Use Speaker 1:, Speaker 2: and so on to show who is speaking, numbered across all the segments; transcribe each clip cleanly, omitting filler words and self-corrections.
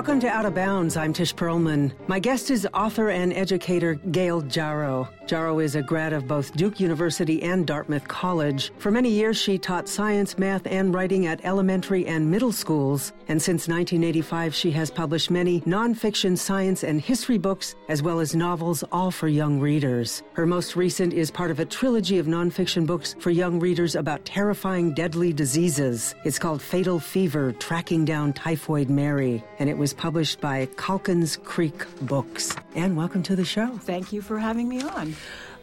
Speaker 1: Welcome to Out of Bounds. I'm Tish Perlman. My guest is author and educator Gail Jarrow. Jarrow is a grad of both Duke University and Dartmouth College. For many years, she taught science, math, and writing at elementary and middle schools. And since 1985, she has published many nonfiction science and history books, as well as novels, all for young readers. Her most recent is part of a trilogy of nonfiction books for young readers about terrifying deadly diseases. It's called Fatal Fever, Tracking Down Typhoid Mary, and it was published by Calkins Creek Books. And welcome to the show.
Speaker 2: Thank you for having me on.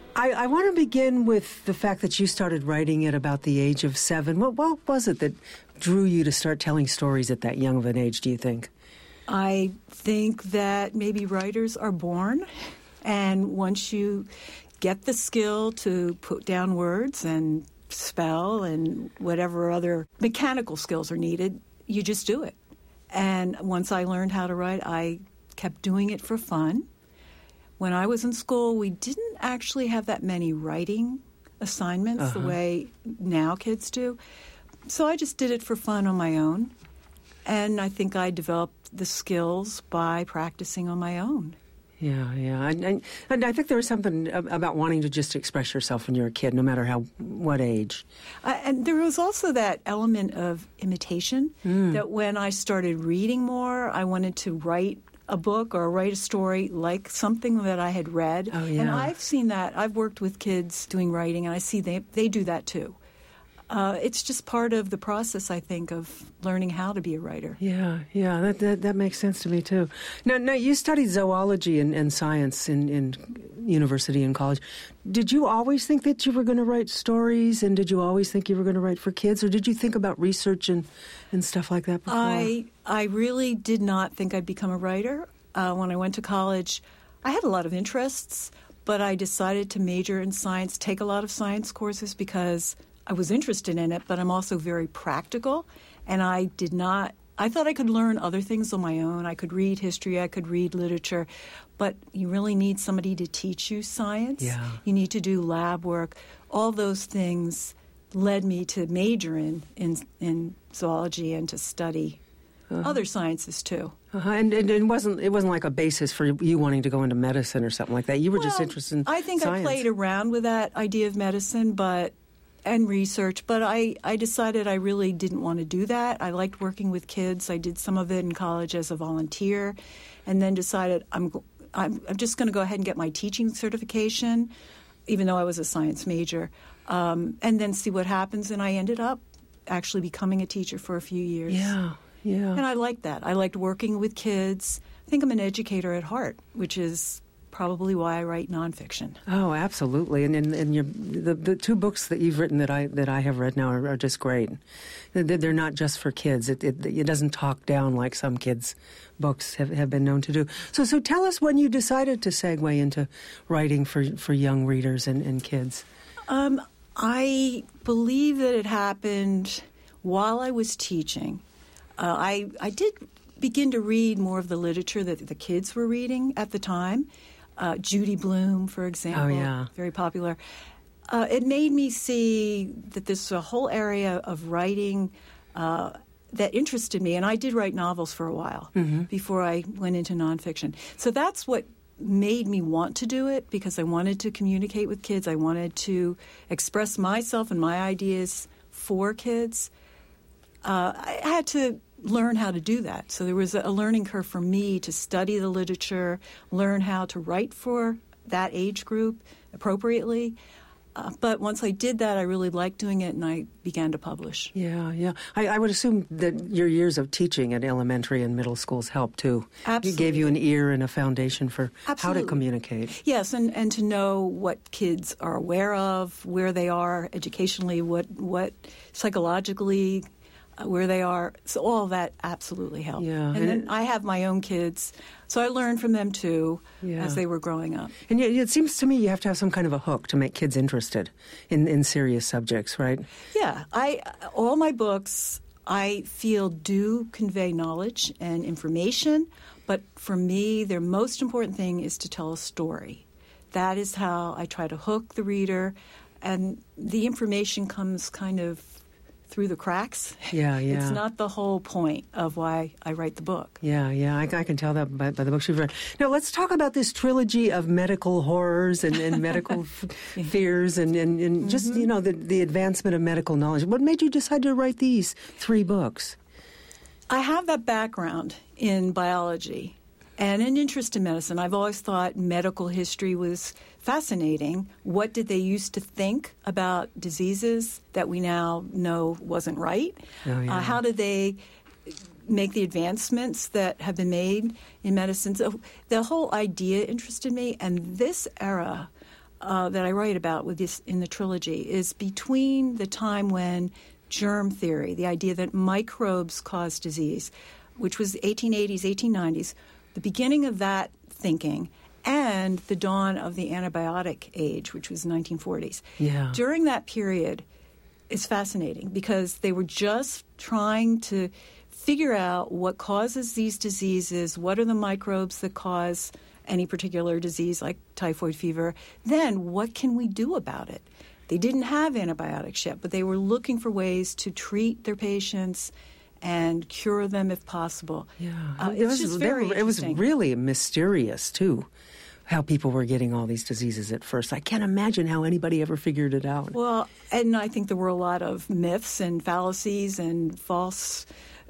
Speaker 1: I want to begin with the fact that you started writing at about the age of 7. What was it that drew you to start telling stories at that young of an age, do you think?
Speaker 2: I think that maybe writers are born, and once you get the skill to put down words and spell and whatever other mechanical skills are needed, you just do it. And once I learned how to write, I kept doing it for fun. When I was in school, we didn't actually have that many writing assignments the way now kids do. So I just did it for fun on my own. And I think I developed the skills by practicing on my own.
Speaker 1: Yeah. And I think there was something about wanting to just express yourself when you're a kid, no matter what age.
Speaker 2: And there was also that element of imitation, that when I started reading more, I wanted to write a book or write a story like something that I had read.
Speaker 1: Oh, yeah.
Speaker 2: And I've seen that. I've worked with kids doing writing, and I see they do that too. It's just part of the process, I think, of learning how to be a writer.
Speaker 1: Yeah, that makes sense to me, too. Now you studied zoology and science in university and college. Did you always think that you were going to write stories, and did you always think you were going to write for kids, or did you think about research and stuff like that before?
Speaker 2: I really did not think I'd become a writer. When I went to college, I had a lot of interests, but I decided to major in science, take a lot of science courses because I was interested in it, but I'm also very practical, and I thought I could learn other things on my own. I could read history, I could read literature, but you really need somebody to teach you science.
Speaker 1: Yeah.
Speaker 2: You need to do lab work. All those things led me to major in zoology and to study other sciences too.
Speaker 1: And it wasn't like a basis for you wanting to go into medicine or something like that. You were just interested in
Speaker 2: I think
Speaker 1: science.
Speaker 2: I played around with that idea of medicine, and research, but I decided I really didn't want to do that. I liked working with kids. I did some of it in college as a volunteer, and then decided I'm just going to go ahead and get my teaching certification, even though I was a science major, and then see what happens. And I ended up actually becoming a teacher for a few years.
Speaker 1: Yeah.
Speaker 2: And I liked that. I liked working with kids. I think I'm an educator at heart, which is probably why I write nonfiction.
Speaker 1: Oh, absolutely. And the two books that you've written that I have read now are just great. They're not just for kids. It doesn't talk down like some kids' books have been known to do. So tell us when you decided to segue into writing for young readers and kids.
Speaker 2: I believe that it happened while I was teaching. I did begin to read more of the literature that the kids were reading at the time. Judy Blume, for example, very popular. It made me see that there's a whole area of writing that interested me, and I did write novels for a while before I went into nonfiction. So that's what made me want to do it, because I wanted to communicate with kids. I wanted to express myself and my ideas for kids. I had to learn how to do that. So there was a learning curve for me to study the literature, learn how to write for that age group appropriately. But once I did that, I really liked doing it, and I began to publish.
Speaker 1: Yeah. I would assume that your years of teaching at elementary and middle schools helped, too.
Speaker 2: Absolutely.
Speaker 1: It gave you an ear and a foundation for how to communicate.
Speaker 2: Yes, and to know what kids are aware of, where they are educationally, what psychologically, where they are. So all of that absolutely helped.
Speaker 1: Yeah.
Speaker 2: And then I have my own kids, so I learned from them too as they were growing up.
Speaker 1: And it seems to me you have to have some kind of a hook to make kids interested in serious subjects, right?
Speaker 2: Yeah. All my books, I feel, do convey knowledge and information, but for me, their most important thing is to tell a story. That is how I try to hook the reader, and the information comes kind of through the cracks.
Speaker 1: Yeah.
Speaker 2: It's not the whole point of why I write the book.
Speaker 1: Yeah. I can tell that by the books you've read. Now, let's talk about this trilogy of medical horrors and medical fears and just, the advancement of medical knowledge. What made you decide to write these 3 books?
Speaker 2: I have that background in biology and an interest in medicine. I've always thought medical history was fascinating. What did they used to think about diseases that we now know wasn't right?
Speaker 1: Oh, yeah.
Speaker 2: How did they make the advancements that have been made in medicine? So the whole idea interested me, and this era that I write about with this in the trilogy is between the time when germ theory, the idea that microbes cause disease, which was 1880s, 1890s, the beginning of that thinking, and the dawn of the antibiotic age, which was 1940s.
Speaker 1: Yeah.
Speaker 2: During that period, it's fascinating because they were just trying to figure out what causes these diseases, what are the microbes that cause any particular disease like typhoid fever, then what can we do about it? They didn't have antibiotics yet, but they were looking for ways to treat their patients and cure them if possible.
Speaker 1: Yeah,
Speaker 2: it was
Speaker 1: really mysterious too, how people were getting all these diseases at first. I can't imagine how anybody ever figured it out.
Speaker 2: Well, and I think there were a lot of myths and fallacies and false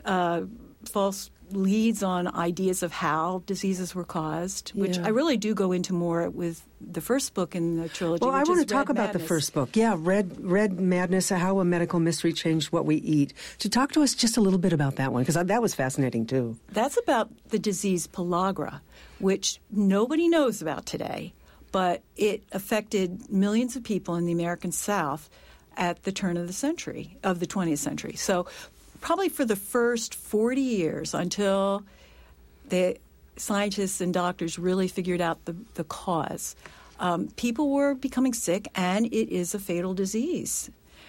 Speaker 2: leads on ideas of how diseases were caused, which I really do go into more with the first book in the trilogy.
Speaker 1: Well, I want to talk
Speaker 2: Red
Speaker 1: about
Speaker 2: Madness.
Speaker 1: the first book. Yeah, Red Madness, How a Medical Mystery Changed What We Eat. To talk to us just a little bit about that one, because that was fascinating too.
Speaker 2: That's about the disease pellagra, which nobody knows about today, but it affected millions of people in the American South at the turn of the 20th century. So probably for the first 40 years until the scientists and doctors really figured out the cause, people were becoming sick, and it is a fatal disease.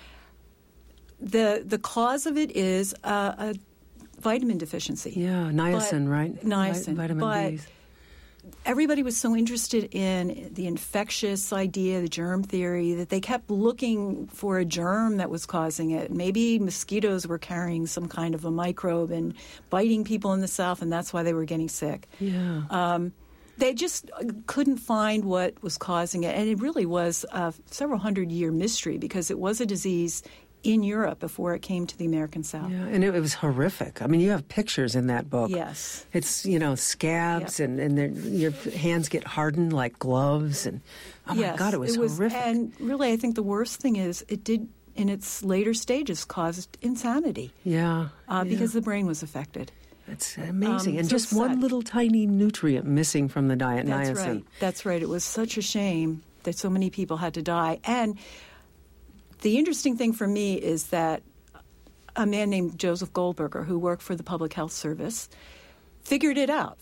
Speaker 2: The cause of it is a vitamin deficiency.
Speaker 1: Yeah, niacin, right?
Speaker 2: Niacin.
Speaker 1: Vitamin B.
Speaker 2: Everybody was so interested in the infectious idea, the germ theory, that they kept looking for a germ that was causing it. Maybe mosquitoes were carrying some kind of a microbe and biting people in the South, and that's why they were getting sick.
Speaker 1: Yeah.
Speaker 2: They just couldn't find what was causing it, and it really was a several hundred-year mystery because it was a disease in Europe before it came to the American South.
Speaker 1: Yeah, and it was horrific. I mean, you have pictures in that book.
Speaker 2: Yes.
Speaker 1: It's, scabs, and your hands get hardened like gloves. And oh, my God, it was horrific.
Speaker 2: And really, I think the worst thing is it did, in its later stages, caused insanity.
Speaker 1: Yeah.
Speaker 2: Because the brain was affected.
Speaker 1: It's amazing. And
Speaker 2: so
Speaker 1: just one little tiny nutrient missing from the diet,
Speaker 2: That's
Speaker 1: niacin.
Speaker 2: Right. That's right. It was such a shame that so many people had to die. And the interesting thing for me is that a man named Joseph Goldberger, who worked for the Public Health Service, figured out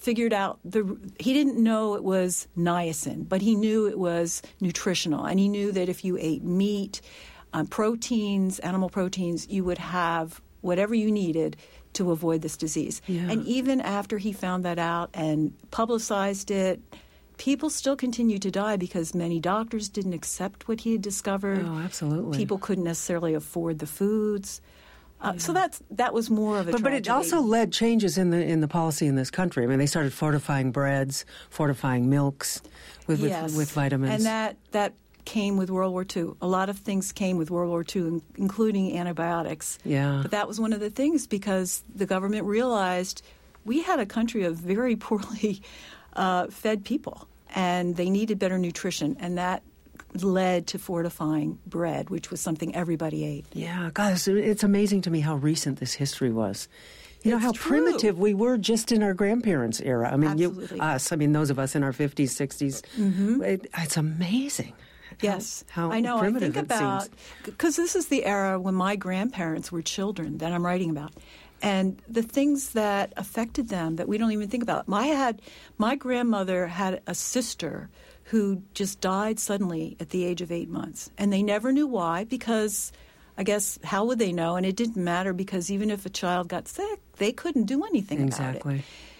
Speaker 2: he didn't know it was niacin, but he knew it was nutritional. And he knew that if you ate meat, proteins, animal proteins, you would have whatever you needed to avoid this disease.
Speaker 1: Yeah.
Speaker 2: And even after he found that out and publicized it, people still continued to die because many doctors didn't accept what he had discovered.
Speaker 1: Oh, absolutely.
Speaker 2: People couldn't necessarily afford the foods. So that was more of a tragedy.
Speaker 1: But it also led changes in the policy in this country. I mean, they started fortifying breads, fortifying milks with vitamins.
Speaker 2: And that came with World War II. A lot of things came with World War II, including antibiotics.
Speaker 1: Yeah.
Speaker 2: But that was one of the things because the government realized we had a country of very poorly fed people, and they needed better nutrition, and that led to fortifying bread, which was something everybody ate.
Speaker 1: Yeah, guys, it's amazing to me how recent this history was. You know,
Speaker 2: It's
Speaker 1: how
Speaker 2: true.
Speaker 1: primitive we were just in our grandparents' era. I mean,
Speaker 2: Absolutely.
Speaker 1: those of us in our 50s, 60s. Mm-hmm. It's amazing.
Speaker 2: Yes,
Speaker 1: how
Speaker 2: I know.
Speaker 1: primitive
Speaker 2: I think about,
Speaker 1: seems.
Speaker 2: because this is the era when my grandparents were children that I'm writing about. And the things that affected them that we don't even think about. My grandmother had a sister who just died suddenly at the age of 8 months. And they never knew why because, I guess, how would they know? And it didn't matter because even if a child got sick, they couldn't do anything about it.
Speaker 1: Exactly.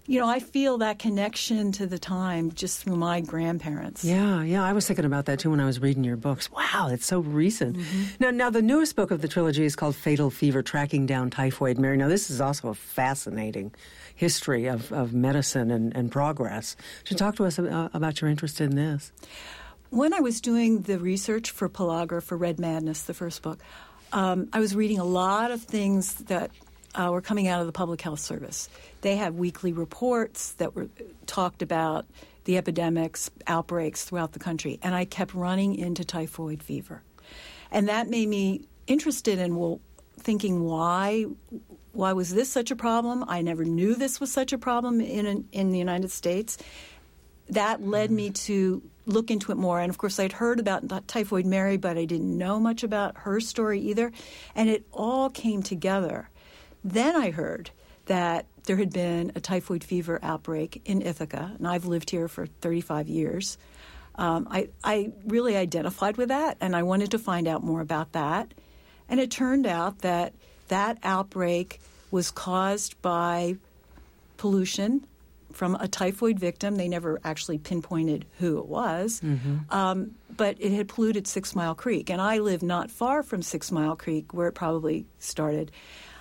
Speaker 2: I feel that connection to the time just through my grandparents.
Speaker 1: Yeah, I was thinking about that, too, when I was reading your books. Wow, it's so recent. Now, the newest book of the trilogy is called Fatal Fever, Tracking Down Typhoid Mary. Now, this is also a fascinating history of medicine and progress. Should you talk to us about your interest in this?
Speaker 2: When I was doing the research for Pellagra for Red Madness, the first book, I was reading a lot of things that were coming out of the Public Health Service. They have weekly reports that were talked about the epidemics, outbreaks throughout the country, and I kept running into typhoid fever. And that made me interested in, thinking why was this such a problem? I never knew this was such a problem in the United States. That led me to look into it more. And, of course, I'd heard about Typhoid Mary, but I didn't know much about her story either. And it all came together. Then I heard that there had been a typhoid fever outbreak in Ithaca, and I've lived here for 35 years. I really identified with that, and I wanted to find out more about that. And it turned out that outbreak was caused by pollution from a typhoid victim. They never actually pinpointed who it was, but it had polluted 6 Mile Creek. And I live not far from 6 Mile Creek, where it probably started.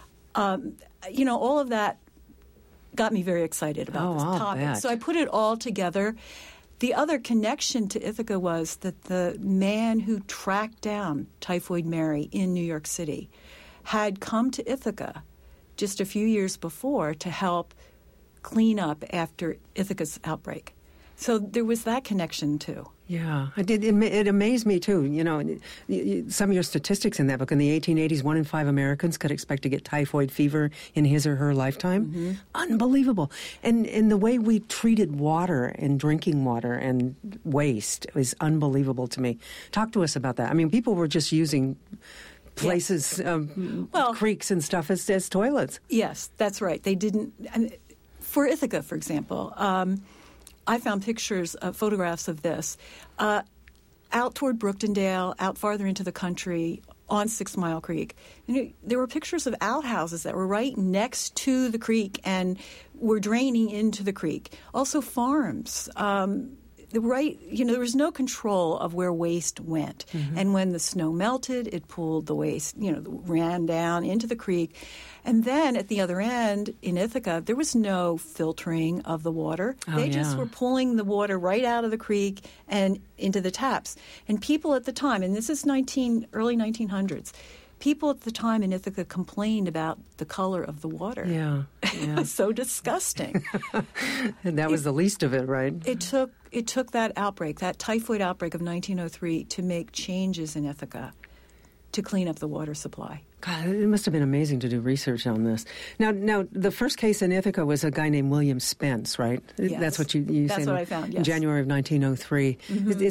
Speaker 2: All of that got me very excited about this topic.
Speaker 1: Bet.
Speaker 2: So I put it all together. The other connection to Ithaca was that the man who tracked down Typhoid Mary in New York City had come to Ithaca just a few years before to help clean up after Ithaca's outbreak. So there was that connection, too.
Speaker 1: Yeah, it amazed me, too. Some of your statistics in that book, in the 1880s, 1 in 5 Americans could expect to get typhoid fever in his or her lifetime. Unbelievable. And the way we treated water and drinking water and waste is unbelievable to me. Talk to us about that. I mean, people were just using places, creeks and stuff as toilets.
Speaker 2: Yes, that's right. They didn't. For Ithaca, for example, I found photographs of this out toward Brooktondale, out farther into the country on 6 Mile Creek. There were pictures of outhouses that were right next to the creek and were draining into the creek. Also farms. There was no control of where waste went. And when the snow melted, it pulled the waste, ran down into the creek. And then at the other end, in Ithaca, there was no filtering of the water. They just were pulling the water right out of the creek and into the taps. And people at the time, and this is early 1900s, people at the time in Ithaca complained about the color of the water.
Speaker 1: Yeah.
Speaker 2: It was so disgusting.
Speaker 1: And that was the least of it, right?
Speaker 2: It took that outbreak, that typhoid outbreak of 1903, to make changes in Ithaca to clean up the water supply.
Speaker 1: God, it must have been amazing to do research on this. Now, the first case in Ithaca was a guy named William Spence, right?
Speaker 2: Yes.
Speaker 1: That's what you said.
Speaker 2: That's what I found, yes.
Speaker 1: In January of 1903.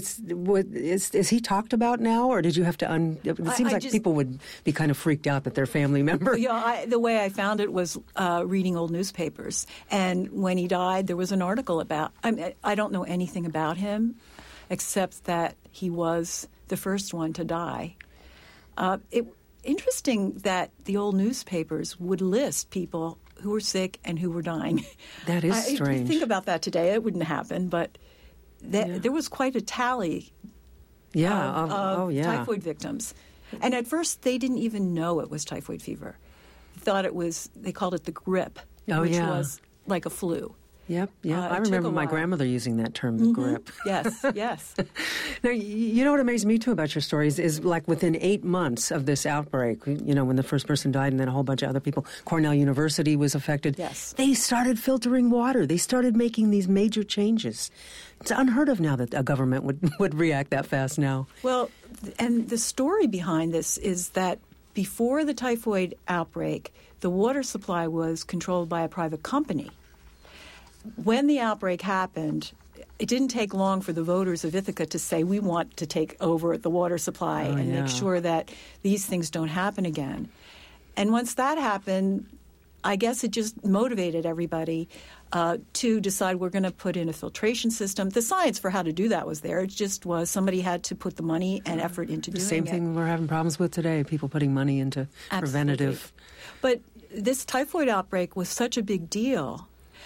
Speaker 1: Is he talked about now, or did you have to it seems like people would be kind of freaked out that their family member...
Speaker 2: The way I found it was reading old newspapers. And when he died, there was an article about... I don't know anything about him, except that he was the first one to die. Interesting that the old newspapers would list people who were sick and who were dying.
Speaker 1: That is strange.
Speaker 2: Think about that today. It wouldn't happen, but there was quite a tally of typhoid victims. And at first, they didn't even know it was typhoid fever. They called it the grip, which was like a flu.
Speaker 1: Yep. I remember my grandmother using that term, the grip.
Speaker 2: Yes.
Speaker 1: Now, you know what amazed me, too, about your stories is like within 8 months of this outbreak, when the first person died and then a whole bunch of other people, Cornell University was affected.
Speaker 2: Yes.
Speaker 1: They started filtering water. They started making these major changes. It's unheard of now that a government would react that fast now.
Speaker 2: Well, and the story behind this is that before the typhoid outbreak, the water supply was controlled by a private company. When the outbreak happened, it didn't take long for the voters of Ithaca to say, we want to take over the water supply and make sure that these things don't happen again. And once that happened, I guess it just motivated everybody to decide we're going to put in a filtration system. The science for how to do that was there. It just was somebody had to put the money and effort into doing it.
Speaker 1: The same thing we're having problems with today, people putting money into preventative.
Speaker 2: But this typhoid outbreak was such a big deal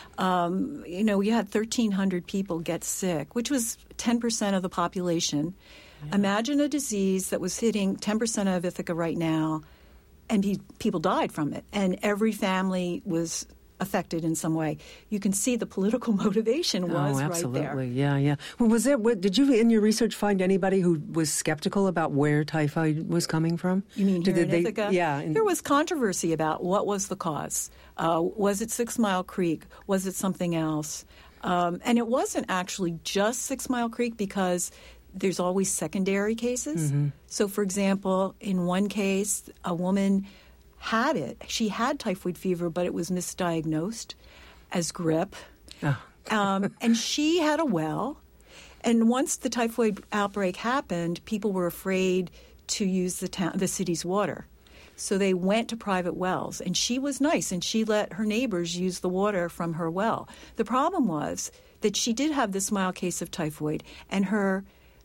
Speaker 2: We had 1,300 people get sick, which was 10% of the population. Yeah. Imagine a disease that was hitting 10% of Ithaca right now, and people died from it, and every family was affected in some way. You can see the political motivation was right there.
Speaker 1: Absolutely. Yeah. Well, did you in your research find anybody who was skeptical about where typhoid was coming from?
Speaker 2: You mean here in Ithaca?
Speaker 1: Yeah.
Speaker 2: There was controversy about what was the cause. Was it 6 Mile Creek? Was it something else? And it wasn't actually just 6 Mile Creek, because there's always secondary cases. Mm-hmm. So, for example, in one case, a woman had it. She had typhoid fever, but it was misdiagnosed as grip. Oh. And she had a well. And once the typhoid outbreak happened, people were afraid to use the city's water. So they went to private wells. And she was nice, and she let her neighbors use the water from her well. The problem was that she did have this mild case of typhoid, and her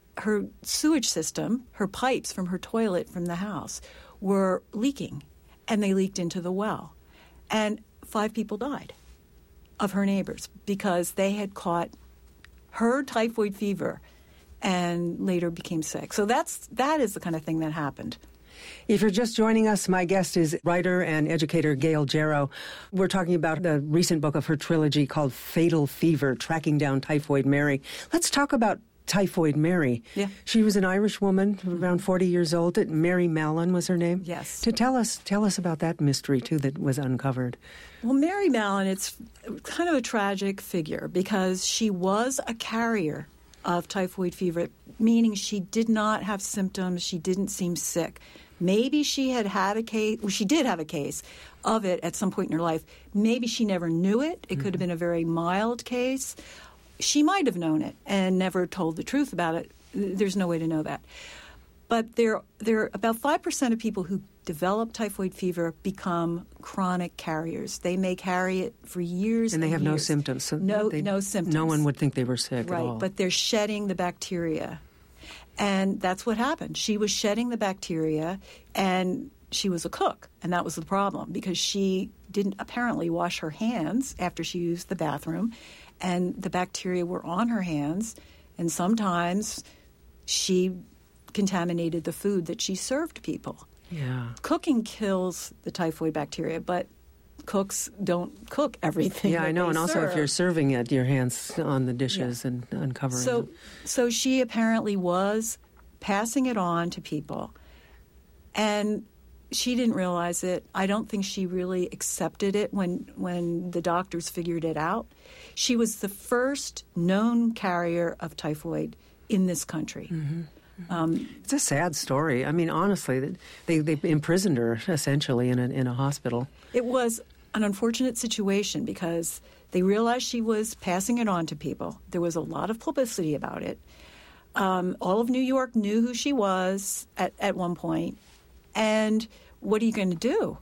Speaker 2: sewage system, her pipes from her toilet from the house, were leaking. And they leaked into the well. And 5 people died of her neighbors because they had caught her typhoid fever and later became sick. So that is the kind of thing that happened.
Speaker 1: If you're just joining us, my guest is writer and educator Gail Jarrow. We're talking about the recent book of her trilogy called Fatal Fever, Tracking Down Typhoid Mary. Let's talk about Typhoid Mary.
Speaker 2: Yeah.
Speaker 1: She was an Irish woman, around 40 years old. Mary Mallon was her name.
Speaker 2: Yes.
Speaker 1: To tell us about that mystery, too, that was uncovered.
Speaker 2: Well, Mary Mallon, it's kind of a tragic figure because she was a carrier of typhoid fever, meaning she did not have symptoms. She didn't seem sick. Maybe she had a case. Well, she did have a case of it at some point in her life. Maybe she never knew it. It could have been a very mild case. She might have known it and never told the truth about it. There's no way to know that. But there are about 5% of people who develop typhoid fever become chronic carriers. They may carry it for years
Speaker 1: and they have
Speaker 2: years.
Speaker 1: no symptoms. So
Speaker 2: no symptoms.
Speaker 1: No one would think they were sick
Speaker 2: right,
Speaker 1: at all.
Speaker 2: But they're shedding the bacteria. And that's what happened. She was shedding the bacteria, and she was a cook. And that was the problem because she didn't apparently wash her hands after she used the bathroom. And the bacteria were on her hands, and sometimes she contaminated the food that she served people.
Speaker 1: Yeah.
Speaker 2: Cooking kills the typhoid bacteria, but cooks don't cook everything.
Speaker 1: Yeah, I know. And also,
Speaker 2: serve.
Speaker 1: if you're serving it, your hands on the dishes and uncovering them.
Speaker 2: So she apparently was passing it on to people, and she didn't realize it. I don't think she really accepted it when the doctors figured it out. She was the first known carrier of typhoid in this country. Mm-hmm.
Speaker 1: It's a sad story. I mean, honestly, they imprisoned her essentially in a hospital.
Speaker 2: It was an unfortunate situation because they realized she was passing it on to people. There was a lot of publicity about it. All of New York knew who she was at one point. And what are you going to do?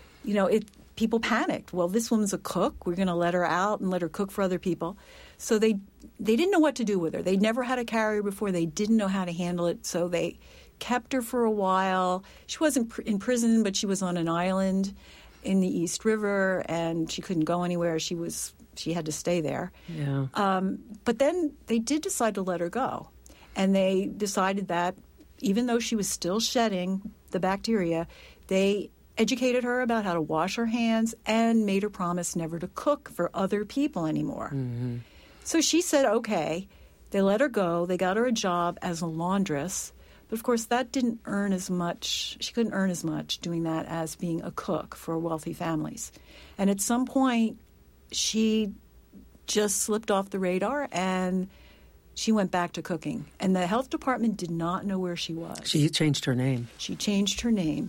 Speaker 2: People panicked. Well, this woman's a cook. We're going to let her out and let her cook for other people. So they didn't know what to do with her. They'd never had a carrier before. They didn't know how to handle it. So they kept her for a while. She wasn't in prison, but she was on an island in the East River, and she couldn't go anywhere. She had to stay there.
Speaker 1: Yeah.
Speaker 2: But then they did decide to let her go. And they decided that even though she was still shedding the bacteria, they educated her about how to wash her hands and made her promise never to cook for other people anymore. Mm-hmm. So she said, okay. They let her go. They got her a job as a laundress. But, of course, that didn't earn as much. She couldn't earn as much doing that as being a cook for wealthy families. And at some point, she just slipped off the radar and she went back to cooking. And the health department did not know where she was.
Speaker 1: She changed her name.
Speaker 2: She changed her name.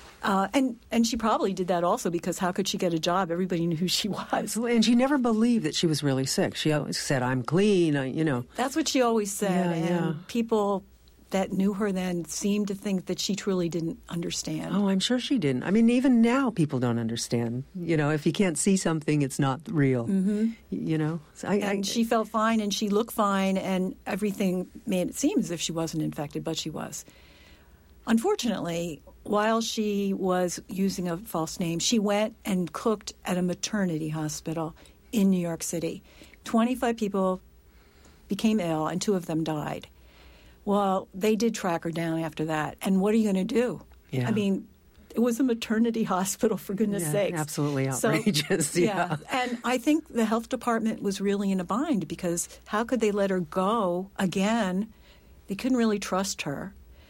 Speaker 2: And she probably did that also because how could she get a job? Everybody knew who she was.
Speaker 1: And she never believed that she was really sick. She always said, I'm clean,
Speaker 2: That's what she always said.
Speaker 1: Yeah.
Speaker 2: And people that knew her then seemed to think that she truly didn't understand.
Speaker 1: Oh, I'm sure she didn't. I mean, even now people don't understand. If you can't see something, it's not real. Mm-hmm.
Speaker 2: And she felt fine and she looked fine and everything made it seem as if she wasn't infected, but she was. Unfortunately, while she was using a false name, she went and cooked at a maternity hospital in New York City. 25 people became ill, and 2 of them died. Well, they did track her down after that. And what are you going to do?
Speaker 1: Yeah.
Speaker 2: I mean, it was a maternity hospital, for goodness sakes.
Speaker 1: Absolutely outrageous.
Speaker 2: So, yeah. And I think the health department was really in a bind because how could they let her go again? They couldn't really trust her.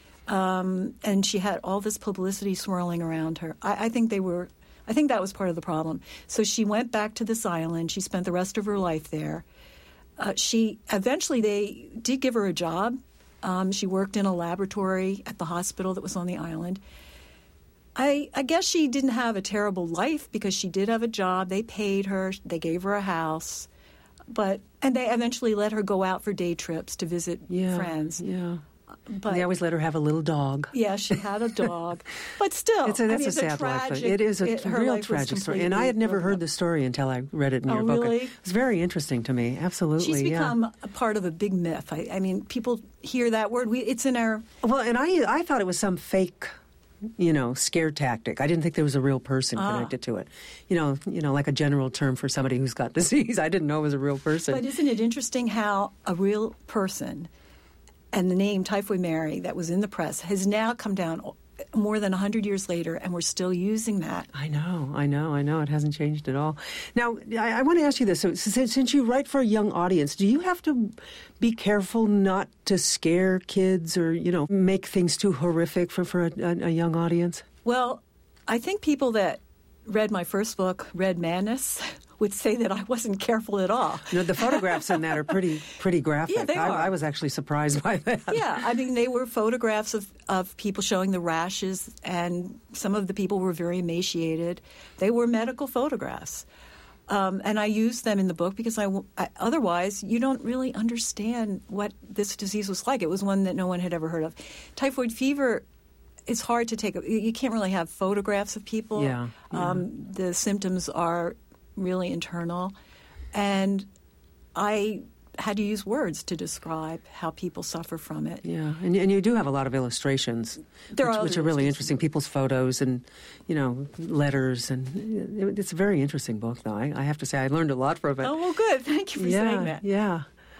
Speaker 2: And she had all this publicity swirling around her. I think that was part of the problem. So she went back to this island. She spent the rest of her life there. Eventually they did give her a job. She worked in a laboratory at the hospital that was on the island. I guess she didn't have a terrible life because she did have a job. They paid her. They gave her a house. And they eventually let her go out for day trips to visit friends.
Speaker 1: Yeah. But they always let her have a little dog.
Speaker 2: Yeah, she had a dog. But still,
Speaker 1: that's a sad life. It is a real tragic story. And I had never heard the story until I read it in your book.
Speaker 2: Really?
Speaker 1: It was very interesting to me. Absolutely.
Speaker 2: She's become a part of a big myth. I mean, people hear that word. It's in our...
Speaker 1: Well, and I thought it was some fake... scare tactic. I didn't think there was a real person connected to it. Like a general term for somebody who's got disease. I didn't know it was a real person.
Speaker 2: But isn't it interesting how a real person and the name Typhoid Mary that was in the press has now come down more than 100 years later, and we're still using that.
Speaker 1: I know. It hasn't changed at all. Now, I want to ask you this. So, since you write for a young audience, do you have to be careful not to scare kids or, make things too horrific for a young audience?
Speaker 2: Well, I think people that read my first book, Red Madness, would say that I wasn't careful at all.
Speaker 1: The photographs in that are pretty graphic.
Speaker 2: Yeah, they are.
Speaker 1: I was actually surprised by that.
Speaker 2: Yeah, I mean, they were photographs of people showing the rashes, and some of the people were very emaciated. They were medical photographs. And I used them in the book because otherwise you don't really understand what this disease was like. It was one that no one had ever heard of. Typhoid fever, it's hard to take. You can't really have photographs of people.
Speaker 1: Yeah.
Speaker 2: The symptoms are really internal. And I had to use words to describe how people suffer from it.
Speaker 1: Yeah, and you do have a lot of illustrations, which are really interesting. People's photos and, letters. And it's a very interesting book, though. I have to say I learned a lot from it.
Speaker 2: Oh, well, good. Thank you for saying that.
Speaker 1: Yeah.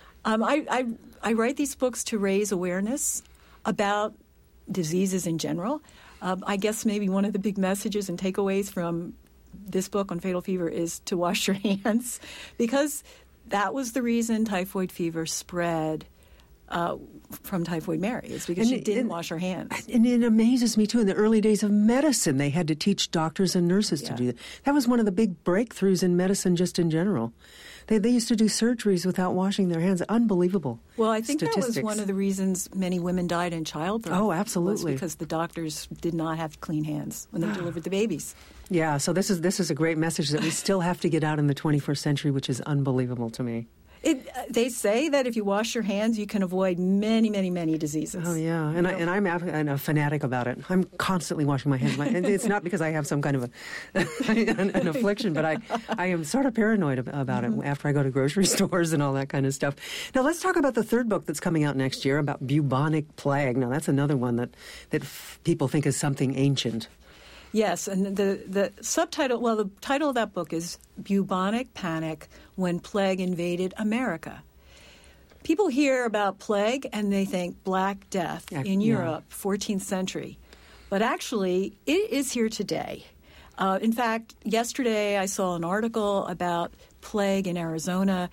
Speaker 2: I write these books to raise awareness about diseases in general. I guess maybe one of the big messages and takeaways from this book on fatal fever is to wash your hands, because that was the reason typhoid fever spread from Typhoid Mary. It's because she didn't wash her hands.
Speaker 1: And it amazes me, too. In the early days of medicine, they had to teach doctors and nurses to do that. That was one of the big breakthroughs in medicine just in general. They used to do surgeries without washing their hands. Unbelievable.
Speaker 2: Well, I think
Speaker 1: statistics.
Speaker 2: that was one of the reasons many women died in childbirth.
Speaker 1: Oh, absolutely.
Speaker 2: Was because the doctors did not have clean hands when they delivered the babies.
Speaker 1: Yeah, so this is a great message that we still have to get out in the 21st century, which is unbelievable to me.
Speaker 2: They say that if you wash your hands, you can avoid many, many, many diseases.
Speaker 1: Oh, yeah. And I'm a fanatic about it. I'm constantly washing my hands. And it's not because I have some kind of an affliction, but I am sort of paranoid about it after I go to grocery stores and all that kind of stuff. Now, let's talk about the third book that's coming out next year about bubonic plague. Now, that's another one that people think is something ancient.
Speaker 2: Yes, and the subtitle, the title of that book is Bubonic Panic When Plague Invaded America. People hear about plague and they think Black Death in Europe, 14th century. But actually, it is here today. In fact, yesterday I saw an article about plague in Arizona.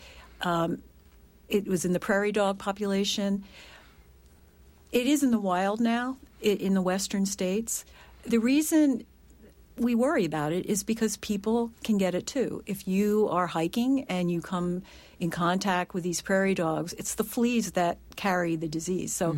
Speaker 2: It was in the prairie dog population. It is in the wild now, in the western states. The reason we worry about it is because people can get it too. If you are hiking and you come in contact with these prairie dogs, it's the fleas that carry the disease. So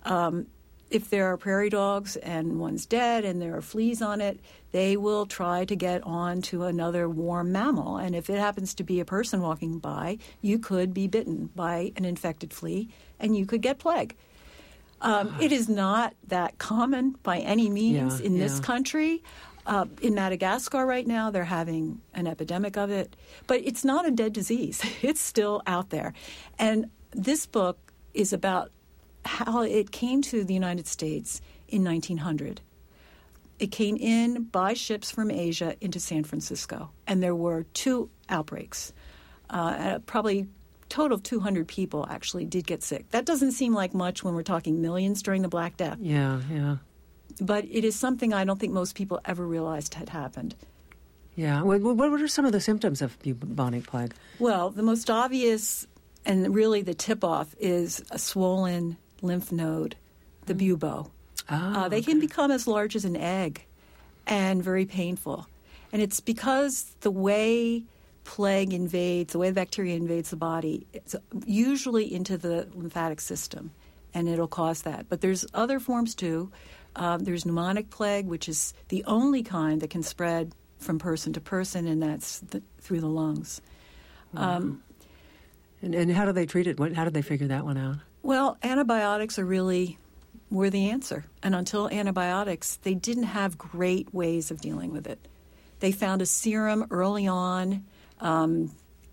Speaker 2: if there are prairie dogs and one's dead and there are fleas on it, they will try to get on to another warm mammal. And if it happens to be a person walking by, you could be bitten by an infected flea and you could get plague. It is not that common by any means in this country. In Madagascar right now, they're having an epidemic of it. But it's not a dead disease. It's still out there. And this book is about how it came to the United States in 1900. It came in by ships from Asia into San Francisco. And there were 2 outbreaks. Probably total of 200 people actually did get sick. That doesn't seem like much when we're talking millions during the Black Death.
Speaker 1: Yeah.
Speaker 2: But it is something I don't think most people ever realized had happened.
Speaker 1: Yeah. What are some of the symptoms of bubonic plague?
Speaker 2: Well, the most obvious and really the tip-off is a swollen lymph node, the bubo. They can become as large as an egg and very painful. And it's because the way plague invades, the way the bacteria invades the body, it's usually into the lymphatic system, and it'll cause that. But there's other forms too. There's pneumonic plague, which is the only kind that can spread from person to person, and that's through the lungs.
Speaker 1: And how do they treat it? How did they figure that one out?
Speaker 2: Well, antibiotics were the answer. And until antibiotics, they didn't have great ways of dealing with it. They found a serum early on in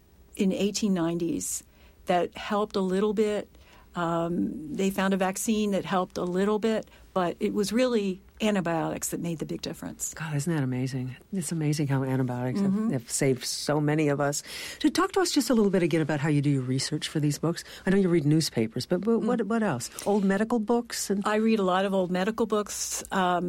Speaker 2: 1890s that helped a little bit. They found a vaccine that helped a little bit, but it was really antibiotics that made the big difference.
Speaker 1: God, isn't that amazing? It's amazing how antibiotics have saved so many of us. So talk to us just a little bit again about how you do your research for these books. I know you read newspapers, but what else? Old medical books?
Speaker 2: I read a lot of old medical books.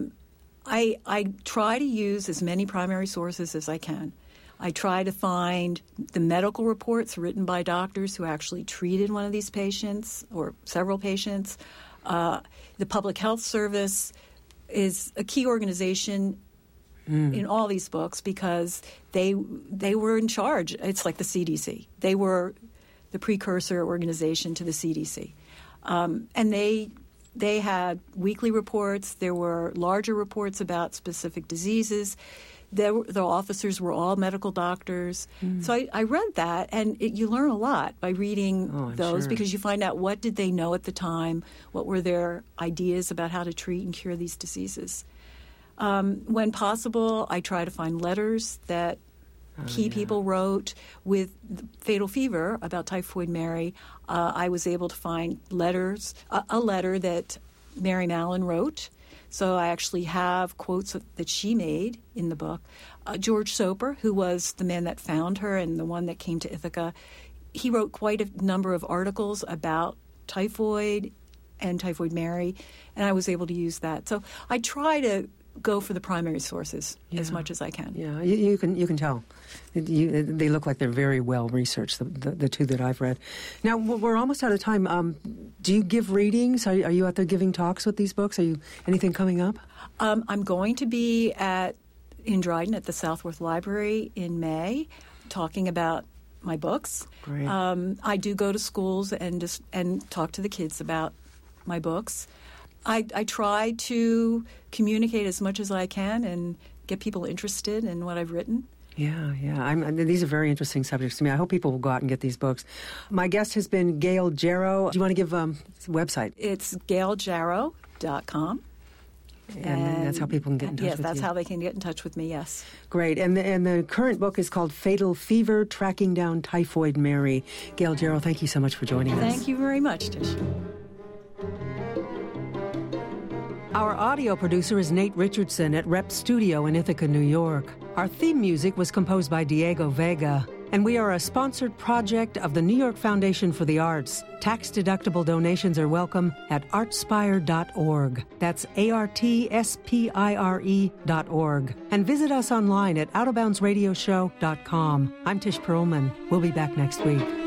Speaker 2: I try to use as many primary sources as I can. I try to find the medical reports written by doctors who actually treated one of these patients or several patients. The Public Health Service is a key organization in all these books because they were in charge. It's like the CDC. They were the precursor organization to the CDC. And they had weekly reports. There were larger reports about specific diseases. The officers were all medical doctors. So I read that, and you learn a lot by reading those because you find out what did they know at the time, what were their ideas about how to treat and cure these diseases. When possible, I try to find letters that key people wrote. With fatal fever about Typhoid Mary, I was able to find letters, a letter that Mary Mallon wrote. So I actually have quotes that she made in the book. George Soper, who was the man that found her and the one that came to Ithaca, he wrote quite a number of articles about typhoid and Typhoid Mary, and I was able to use that. So I try to go for the primary sources as much as I can.
Speaker 1: Yeah, you can tell. They look like they're very well researched, the two that I've read. Now, we're almost out of time. Do you give readings? Are you out there giving talks with these books? Anything coming up?
Speaker 2: I'm going to be in Dryden at the Southworth Library in May talking about my books.
Speaker 1: Great.
Speaker 2: I do go to schools and talk to the kids about my books. I try to communicate as much as I can and get people interested in what I've written.
Speaker 1: Yeah. These are very interesting subjects to me. I hope people will go out and get these books. My guest has been Gail Jarrow. Do you want to give the website?
Speaker 2: It's gailjarrow.com.
Speaker 1: And that's how people can get in touch with you?
Speaker 2: Yes, that's how they can get in touch with me, yes.
Speaker 1: Great. And the current book is called Fatal Fever, Tracking Down Typhoid Mary. Gail Jarrow, thank you so much for joining us.
Speaker 2: Thank you very much, Tish.
Speaker 1: Our audio producer is Nate Richardson at Rep Studio in Ithaca, New York. Our theme music was composed by Diego Vega. And we are a sponsored project of the New York Foundation for the Arts. Tax-deductible donations are welcome at artspire.org. That's ARTSPIRE.org. And visit us online at OutofBoundsRadioshow.com. I'm Tish Perlman. We'll be back next week.